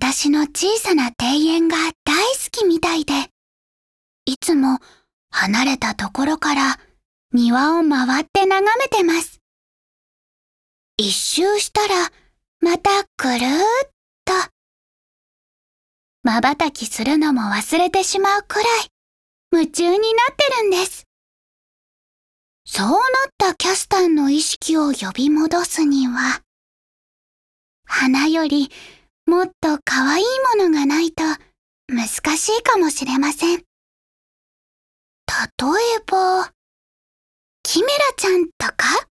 私の小さな庭園が大好きみたいで、いつも離れたところから庭を回って眺めてます。一周したらまたぐるーっと。瞬きするのも忘れてしまうくらい夢中になってるんです。そうなったキャスタンの意識を呼び戻すには、花よりもっと可愛いものがないと難しいかもしれません。例えば、キメラちゃんとか